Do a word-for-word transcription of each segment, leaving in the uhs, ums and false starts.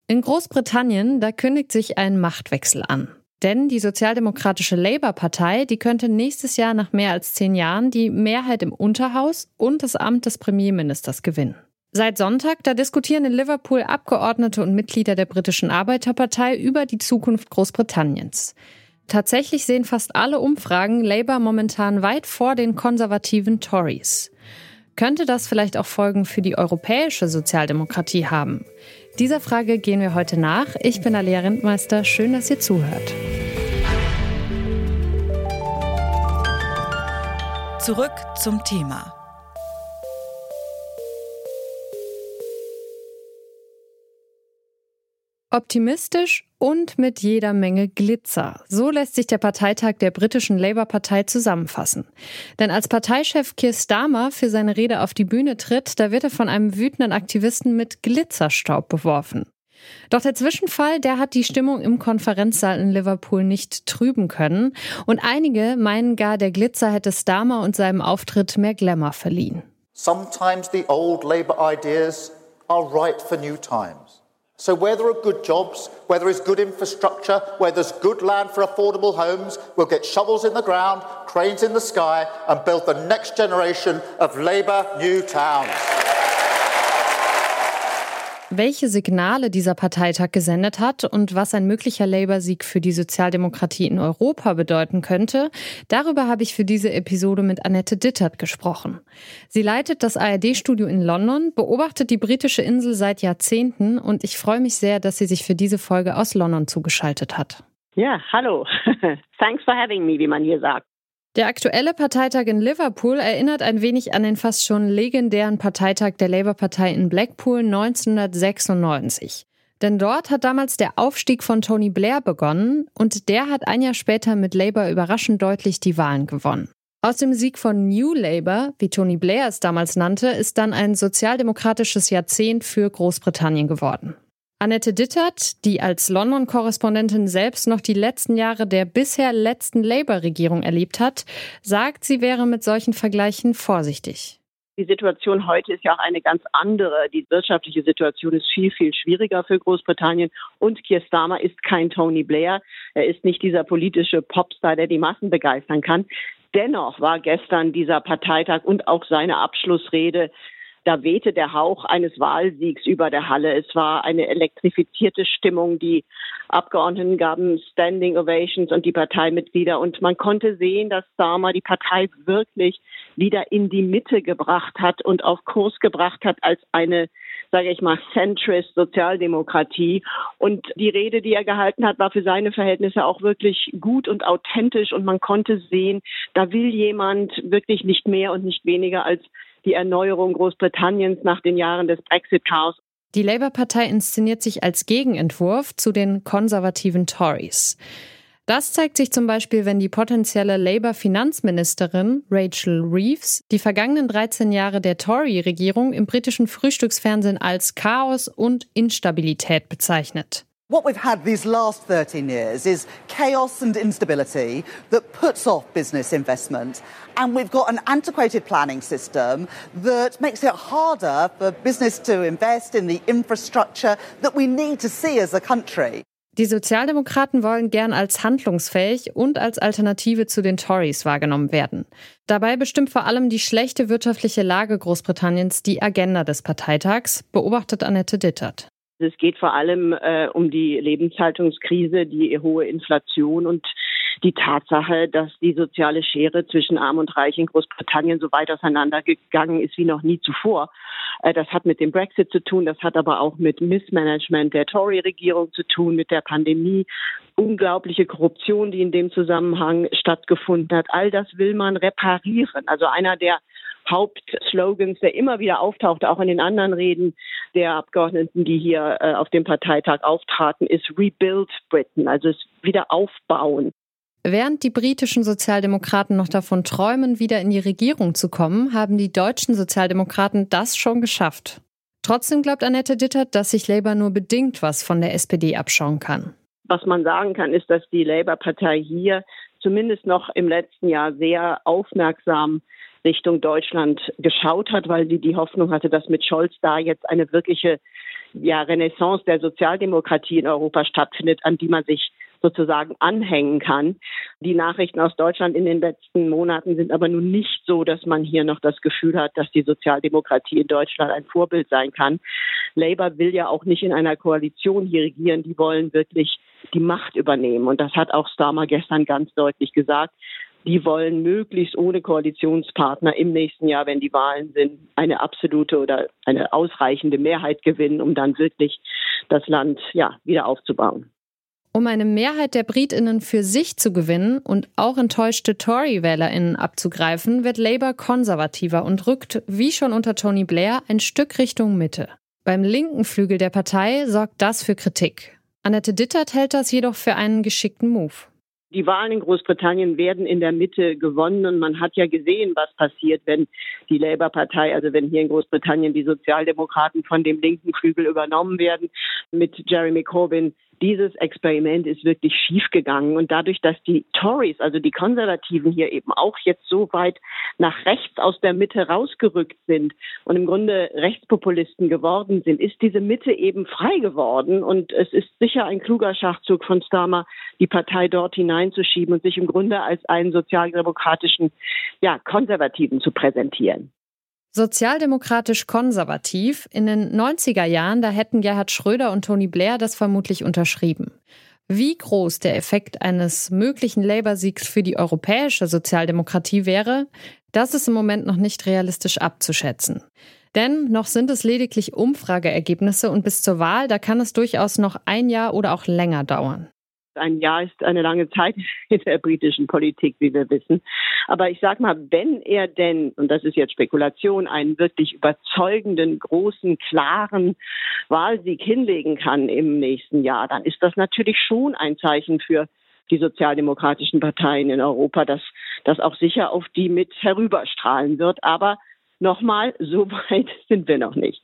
In Großbritannien, da kündigt sich ein Machtwechsel an. Denn die sozialdemokratische Labour-Partei, die könnte nächstes Jahr nach mehr als zehn Jahren die Mehrheit im Unterhaus und das Amt des Premierministers gewinnen. Seit Sonntag, da diskutieren in Liverpool Abgeordnete und Mitglieder der britischen Arbeiterpartei über die Zukunft Großbritanniens. Tatsächlich sehen fast alle Umfragen Labour momentan weit vor den konservativen Tories. Könnte das vielleicht auch Folgen für die europäische Sozialdemokratie haben? Dieser Frage gehen wir heute nach. Ich bin Alea Rentmeister. Schön, dass ihr zuhört. Zurück zum Thema. Optimistisch und mit jeder Menge Glitzer. So lässt sich der Parteitag der britischen Labour-Partei zusammenfassen. Denn als Parteichef Keir Starmer für seine Rede auf die Bühne tritt, da wird er von einem wütenden Aktivisten mit Glitzerstaub beworfen. Doch der Zwischenfall, der hat die Stimmung im Konferenzsaal in Liverpool nicht trüben können. Und einige meinen gar, der Glitzer hätte Starmer und seinem Auftritt mehr Glamour verliehen. Sometimes the old Labour ideas are right for new times. So where there are good jobs, where there is good infrastructure, where there's good land for affordable homes, we'll get shovels in the ground, cranes in the sky and build the next generation of Labour new towns. Welche Signale dieser Parteitag gesendet hat und was ein möglicher Labour-Sieg für die Sozialdemokratie in Europa bedeuten könnte, darüber habe ich für diese Episode mit Annette Dittert gesprochen. Sie leitet das A R D-Studio in London, beobachtet die britische Insel seit Jahrzehnten und ich freue mich sehr, dass sie sich für diese Folge aus London zugeschaltet hat. Ja, hallo. Thanks for having me, wie man hier sagt. Der aktuelle Parteitag in Liverpool erinnert ein wenig an den fast schon legendären Parteitag der Labour-Partei in Blackpool neunzehnhundertsechsundneunzig. Denn dort hat damals der Aufstieg von Tony Blair begonnen und der hat ein Jahr später mit Labour überraschend deutlich die Wahlen gewonnen. Aus dem Sieg von New Labour, wie Tony Blair es damals nannte, ist dann ein sozialdemokratisches Jahrzehnt für Großbritannien geworden. Annette Dittert, die als London-Korrespondentin selbst noch die letzten Jahre der bisher letzten Labour-Regierung erlebt hat, sagt, sie wäre mit solchen Vergleichen vorsichtig. Die Situation heute ist ja auch eine ganz andere. Die wirtschaftliche Situation ist viel, viel schwieriger für Großbritannien. Und Keir Starmer ist kein Tony Blair. Er ist nicht dieser politische Popstar, der die Massen begeistern kann. Dennoch war gestern dieser Parteitag und auch seine Abschlussrede, da wehte der Hauch eines Wahlsiegs über der Halle. Es war eine elektrifizierte Stimmung. Die Abgeordneten gaben Standing Ovations und die Parteimitglieder. Und man konnte sehen, dass Starmer die Partei wirklich wieder in die Mitte gebracht hat und auf Kurs gebracht hat als eine, sage ich mal, Centrist Sozialdemokratie. Und die Rede, die er gehalten hat, war für seine Verhältnisse auch wirklich gut und authentisch. Und man konnte sehen, da will jemand wirklich nicht mehr und nicht weniger als die Erneuerung Großbritanniens nach den Jahren des Brexit-Chaos. Die Labour-Partei inszeniert sich als Gegenentwurf zu den konservativen Tories. Das zeigt sich zum Beispiel, wenn die potenzielle Labour-Finanzministerin Rachel Reeves die vergangenen dreizehn Jahre der Tory-Regierung im britischen Frühstücksfernsehen als Chaos und Instabilität bezeichnet. What we've had these last thirteen years is chaos and instability that puts off business investment. And we've got an antiquated planning system that makes it harder for business to invest in the infrastructure that we need to see as a country. Die Sozialdemokraten wollen gern als handlungsfähig und als Alternative zu den Tories wahrgenommen werden. Dabei bestimmt vor allem die schlechte wirtschaftliche Lage Großbritanniens die Agenda des Parteitags, beobachtet Annette Dittert. Es geht vor allem äh, um die Lebenshaltungskrise, die hohe Inflation und die Tatsache, dass die soziale Schere zwischen Arm und Reich in Großbritannien so weit auseinandergegangen ist wie noch nie zuvor. Äh, das hat mit dem Brexit zu tun, das hat aber auch mit Missmanagement der Tory-Regierung zu tun, mit der Pandemie, unglaubliche Korruption, die in dem Zusammenhang stattgefunden hat. All das will man reparieren. Also einer der Hauptslogans, der immer wieder auftaucht, auch in den anderen Reden der Abgeordneten, die hier äh, auf dem Parteitag auftraten, ist Rebuild Britain, also es wieder aufbauen. Während die britischen Sozialdemokraten noch davon träumen, wieder in die Regierung zu kommen, haben die deutschen Sozialdemokraten das schon geschafft. Trotzdem glaubt Annette Dittert, dass sich Labour nur bedingt was von der S P D abschauen kann. Was man sagen kann, ist, dass die Labour-Partei hier zumindest noch im letzten Jahr sehr aufmerksam Richtung Deutschland geschaut hat, weil sie die Hoffnung hatte, dass mit Scholz da jetzt eine wirkliche ja, Renaissance der Sozialdemokratie in Europa stattfindet, an die man sich sozusagen anhängen kann. Die Nachrichten aus Deutschland in den letzten Monaten sind aber nun nicht so, dass man hier noch das Gefühl hat, dass die Sozialdemokratie in Deutschland ein Vorbild sein kann. Labour will ja auch nicht in einer Koalition hier regieren, die wollen wirklich die Macht übernehmen. Und das hat auch Starmer gestern ganz deutlich gesagt. Die wollen möglichst ohne Koalitionspartner im nächsten Jahr, wenn die Wahlen sind, eine absolute oder eine ausreichende Mehrheit gewinnen, um dann wirklich das Land ja, wieder aufzubauen. Um eine Mehrheit der BritInnen für sich zu gewinnen und auch enttäuschte Tory-WählerInnen abzugreifen, wird Labour konservativer und rückt, wie schon unter Tony Blair, ein Stück Richtung Mitte. Beim linken Flügel der Partei sorgt das für Kritik. Annette Dittert hält das jedoch für einen geschickten Move. Die Wahlen in Großbritannien werden in der Mitte gewonnen und man hat ja gesehen, was passiert, wenn die Labour-Partei, also wenn hier in Großbritannien die Sozialdemokraten von dem linken Flügel übernommen werden mit Jeremy Corbyn. Dieses Experiment ist wirklich schiefgegangen und dadurch, dass die Tories, also die Konservativen hier eben auch jetzt so weit nach rechts aus der Mitte rausgerückt sind und im Grunde Rechtspopulisten geworden sind, ist diese Mitte eben frei geworden und es ist sicher ein kluger Schachzug von Starmer, die Partei dort hineinzuschieben und sich im Grunde als einen sozialdemokratischen, ja, Konservativen zu präsentieren. Sozialdemokratisch-konservativ. In den neunziger Jahren, da hätten Gerhard Schröder und Tony Blair das vermutlich unterschrieben. Wie groß der Effekt eines möglichen Labour-Siegs für die europäische Sozialdemokratie wäre, das ist im Moment noch nicht realistisch abzuschätzen. Denn noch sind es lediglich Umfrageergebnisse und bis zur Wahl, da kann es durchaus noch ein Jahr oder auch länger dauern. Ein Jahr ist eine lange Zeit in der britischen Politik, wie wir wissen. Aber ich sag mal, wenn er denn, und das ist jetzt Spekulation, einen wirklich überzeugenden, großen, klaren Wahlsieg hinlegen kann im nächsten Jahr, dann ist das natürlich schon ein Zeichen für die sozialdemokratischen Parteien in Europa, dass das auch sicher auf die mit herüberstrahlen wird. Aber nochmal, so weit sind wir noch nicht.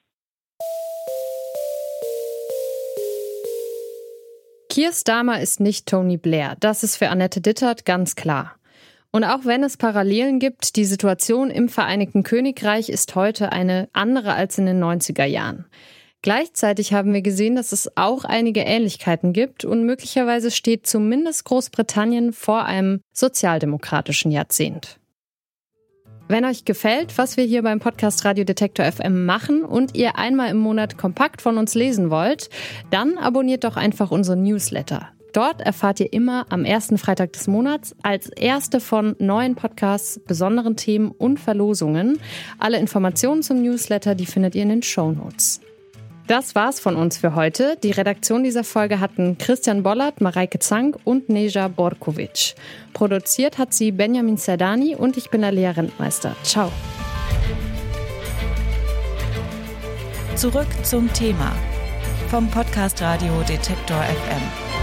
Keir Starmer ist nicht Tony Blair, das ist für Annette Dittert ganz klar. Und auch wenn es Parallelen gibt, die Situation im Vereinigten Königreich ist heute eine andere als in den neunziger Jahren. Gleichzeitig haben wir gesehen, dass es auch einige Ähnlichkeiten gibt und möglicherweise steht zumindest Großbritannien vor einem sozialdemokratischen Jahrzehnt. Wenn euch gefällt, was wir hier beim Podcast Radio Detektor F M machen und ihr einmal im Monat kompakt von uns lesen wollt, dann abonniert doch einfach unseren Newsletter. Dort erfahrt ihr immer am ersten Freitag des Monats als erste von neuen Podcasts, besonderen Themen und Verlosungen. Alle Informationen zum Newsletter, die findet ihr in den Shownotes. Das war's von uns für heute. Die Redaktion dieser Folge hatten Christian Bollert, Mareike Zank und Neja Borkovic. Produziert hat sie Benjamin Zerdani und ich bin Alea Rentmeister. Ciao. Zurück zum Thema vom Podcast Radio Detektor F M.